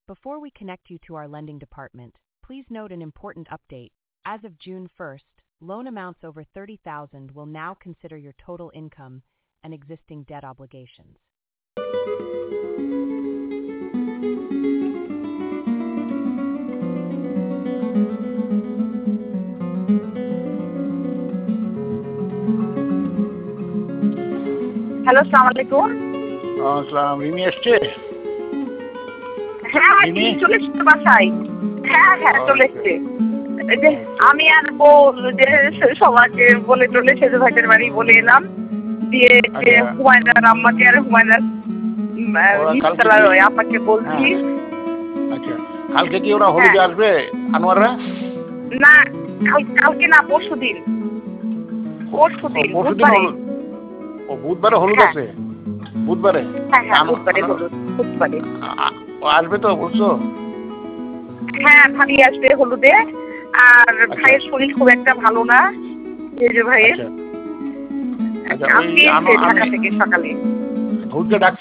Before we connect you to our lending department, please note an important update. As of June 1st, loan amounts over $30,000 will now consider your total income and existing debt obligations. Hello, আসসালামু আলাইকুম। আসসালাম, রিমি এসছে? হ্যাঁ, রিমি? চলে এসছে বাসায়। হ্যাঁ, চলে এসছে। এই যে আমি আর বউ যে সবাইকে বলে টলে সেজু ভাইদের বাড়ি বলে এলাম, দিয়ে যে আচ্ছা। হুমায়ুনার আম্মাকে আর হুমায়ুনার ওরা কালকে নিচতলার কি- ওই আপাকে বলছি। আচ্ছা, কালকে কি ওরা হলিডে আসবে আনোয়াররা? না, কালকে না, পরশুদিন পরশুদিন বুধবারে। বুধবারে হলুদ হ্যাঁ। আছে? বুধবারে? হ্যাঁ, বুধবারে হলুদ, বুধবারে। ও আসবে তো বলছো? হ্যাঁ, ভাবি আসবে হলুদে। আর ভাইয়ের শরীর খুব একটা ভালো না, যে ভাইয়ের। আচ্ছা, আপনি এসে ঢাকা থেকে সকালে। ভূতকে ডাকছে